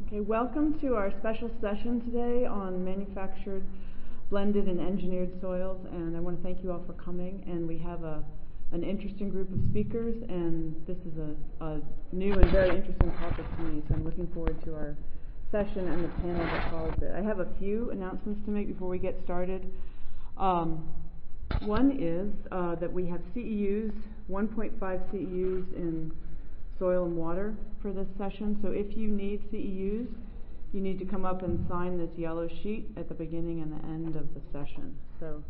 Okay, welcome to our special session today on manufactured, blended, and engineered soils. And I want to thank you all for coming. And we have an interesting group of speakers, and this is a new and very interesting topic to me. So I'm looking forward to our session and the panel that follows it. I have a few announcements to make before we get started. One is that we have CEUs, 1.5 CEUs in soil and water for this session. So if you need CEUs, you need to come up and sign this yellow sheet at the beginning and the end of the session. So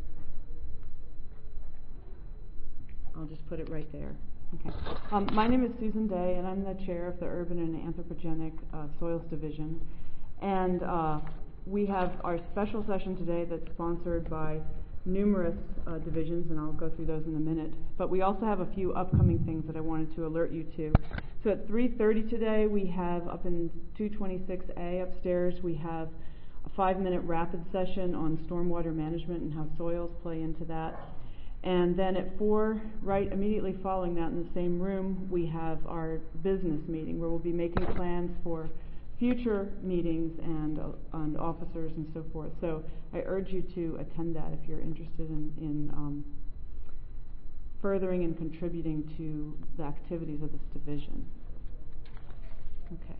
I'll just put it right there. Okay. My name is Susan Day, and I'm the chair of the Urban and Anthropogenic Soils Division. And we have our special session today that's sponsored by numerous divisions, and I'll go through those in a minute. But we also have a few upcoming things that I wanted to alert you to. So at 3:30 today, we have up in 226A upstairs, we have a 5-minute rapid session on stormwater management and how soils play into that. And then at 4, right immediately following that in the same room, we have our business meeting where we'll be making plans for future meetings and officers and so forth. So I urge you to attend that if you're interested in furthering and contributing to the activities of this division. Okay.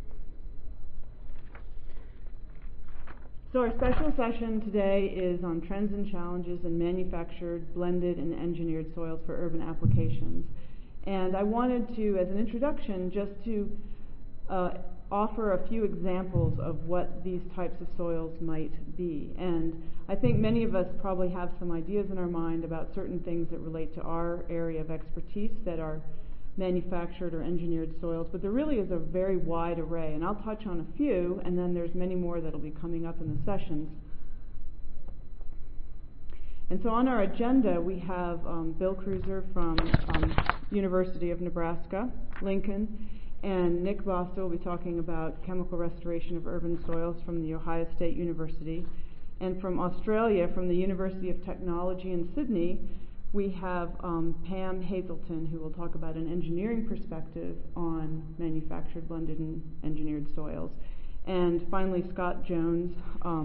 So our special session today is on trends and challenges in manufactured, blended, and engineered soils for urban applications. And I wanted to, as an introduction, just to offer a few examples of what these types of soils might be. And I think many of us probably have some ideas in our mind about certain things that relate to our area of expertise that are manufactured or engineered soils, but there really is a very wide array, and I'll touch on a few, and then there's many more that'll be coming up in the sessions. And so on our agenda, we have Bill Cruiser from University of Nebraska, Lincoln, and Nick Bosta will be talking about chemical restoration of urban soils from the Ohio State University. And from Australia, from the University of Technology in Sydney, we have Pam Hazelton, who will talk about an engineering perspective on manufactured, blended, and engineered soils. And finally, Scott Jones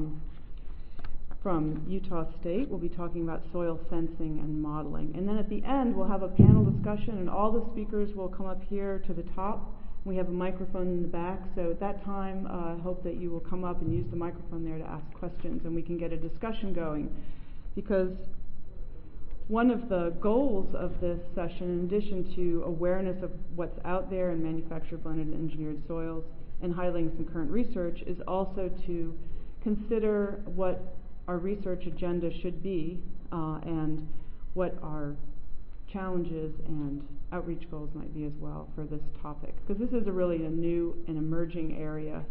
from Utah State will be talking about soil sensing and modeling. And then at the end, we'll have a panel discussion, and all the speakers will come up here to the top. We have a microphone in the back, so at that time, I hope that you will come up and use the microphone there to ask questions, and we can get a discussion going. Because one of the goals of this session, in addition to awareness of what's out there in manufactured, blended, and engineered soils and highlighting some current research, is also to consider what our research agenda should be and what our challenges and outreach goals might be as well for this topic, because this is really a new and emerging area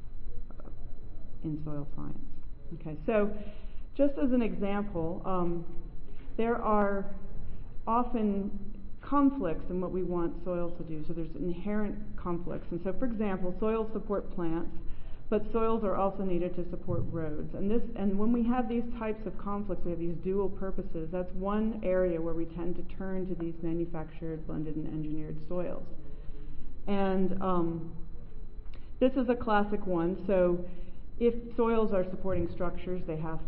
in soil science. Okay, so just as an example, there are often conflicts in what we want soils to do. So there's inherent conflicts. And so, for example, soils support plants, but soils are also needed to support roads. And when we have these types of conflicts, we have these dual purposes. That's one area where we tend to turn to these manufactured, blended, and engineered soils. And this is a classic one. So if soils are supporting structures, they have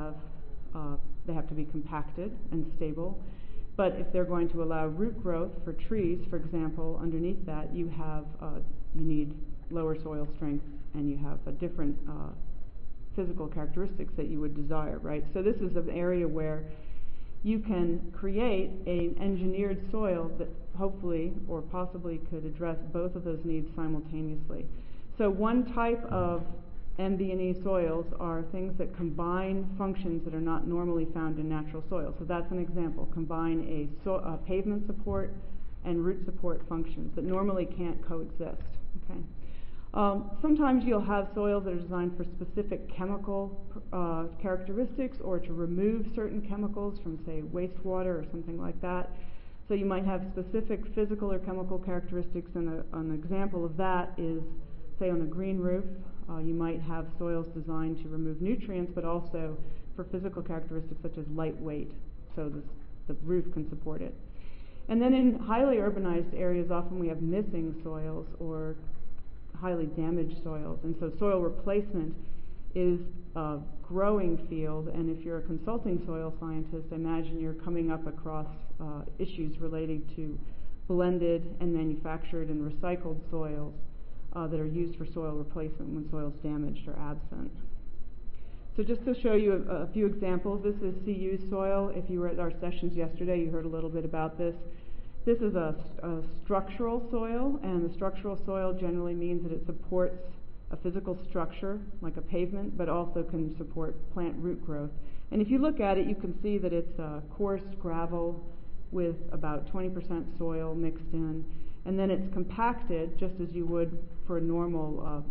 to be compacted and stable. But if they're going to allow root growth for trees, for example, underneath that you need lower soil strength, and you have a different physical characteristics that you would desire, right? So this is an area where you can create an engineered soil that hopefully or possibly could address both of those needs simultaneously. So one type of MB&E soils are things that combine functions that are not normally found in natural soil. So that's an example. Combine a pavement support and root support functions that normally can't coexist. Okay. Sometimes you'll have soils that are designed for specific chemical characteristics or to remove certain chemicals from, say, wastewater or something like that. So you might have specific physical or chemical characteristics, and an example of that is, say, on a green roof, you might have soils designed to remove nutrients, but also for physical characteristics such as lightweight, so the roof can support it. And then in highly urbanized areas, often we have missing soils or highly damaged soils. And so soil replacement is a growing field, and if you're a consulting soil scientist, imagine you're coming up across issues relating to blended and manufactured and recycled soils that are used for soil replacement when soil is damaged or absent. So just to show you a few examples, this is CU soil. If you were at our sessions yesterday, you heard a little bit about this. This is a structural soil, and the structural soil generally means that it supports a physical structure, like a pavement, but also can support plant root growth. And if you look at it, you can see that it's coarse gravel with about 20% soil mixed in, and then it's compacted just as you would for a normal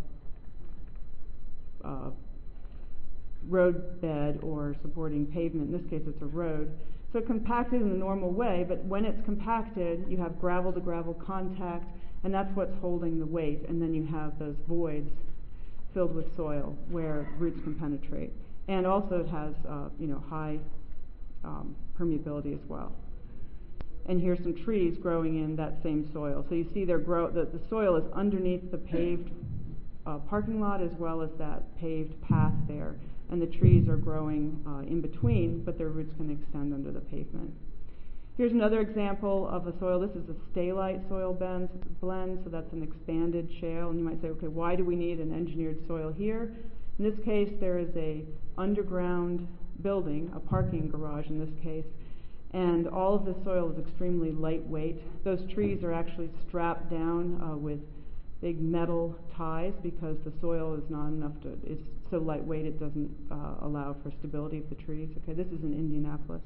road bed or supporting pavement. In this case, it's a road. So compacted in the normal way, but when it's compacted, you have gravel-to-gravel contact, and that's what's holding the weight, and then you have those voids filled with soil where roots can penetrate. And also it has high permeability as well. And here's some trees growing in that same soil. So you see the soil is underneath the paved parking lot as well as that paved path there. And the trees are growing in between, but their roots can extend under the pavement. Here's another example of a soil. This is a stay-lite soil blend, so that's an expanded shale. And you might say, okay, why do we need an engineered soil here? In this case, there is a underground building, a parking garage in this case, and all of the soil is extremely lightweight. Those trees are actually strapped down with big metal ties because the soil is not enough it's so lightweight it doesn't allow for stability of the trees. Okay, this is in Indianapolis.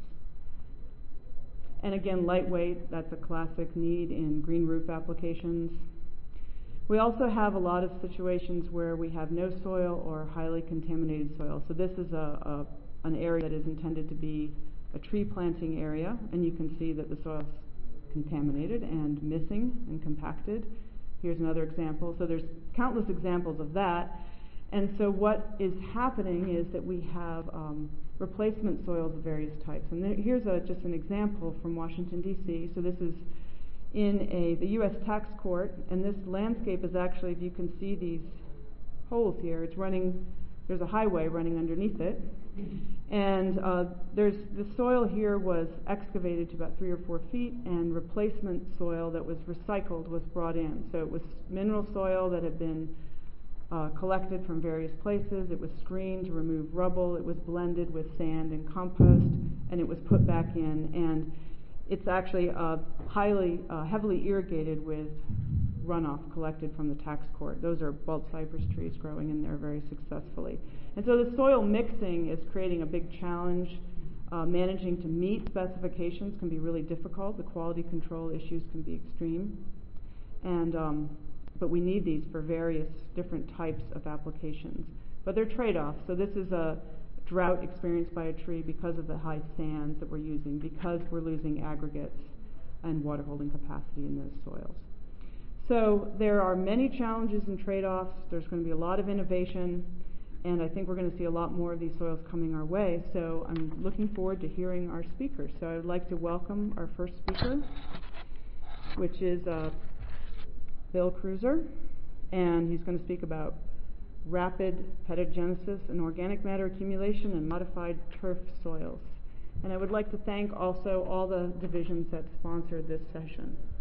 And again, lightweight, that's a classic need in green roof applications. We also have a lot of situations where we have no soil or highly contaminated soil. So this is an area that is intended to be a tree planting area, and you can see that the soil is contaminated and missing and compacted. Here's another example. So there's countless examples of that. And so what is happening is that we have replacement soils of various types. And here's just an example from Washington, D.C. So this is in the U.S. tax court, and this landscape is actually, if you can see these holes here, there's a highway running underneath it. And the soil here was excavated to about 3 or 4 feet, and replacement soil that was recycled was brought in. So it was mineral soil that had been collected from various places. It was screened to remove rubble. It was blended with sand and compost, and it was put back in. And it's actually heavily irrigated with runoff collected from the tax court. Those are bulb cypress trees growing in there very successfully. And so the soil mixing is creating a big challenge. Managing to meet specifications can be really difficult. The quality control issues can be extreme. But we need these for various different types of applications. But they're trade-offs. So this is a drought experienced by a tree because of the high sands that we're using, because we're losing aggregates and water holding capacity in those soils. So there are many challenges and trade-offs. There's going to be a lot of innovation, and I think we're going to see a lot more of these soils coming our way. So I'm looking forward to hearing our speakers. So I would like to welcome our first speaker, which is Bill Kreuser, and he's going to speak about rapid pedogenesis and organic matter accumulation in modified turf soils. And I would like to thank also all the divisions that sponsored this session.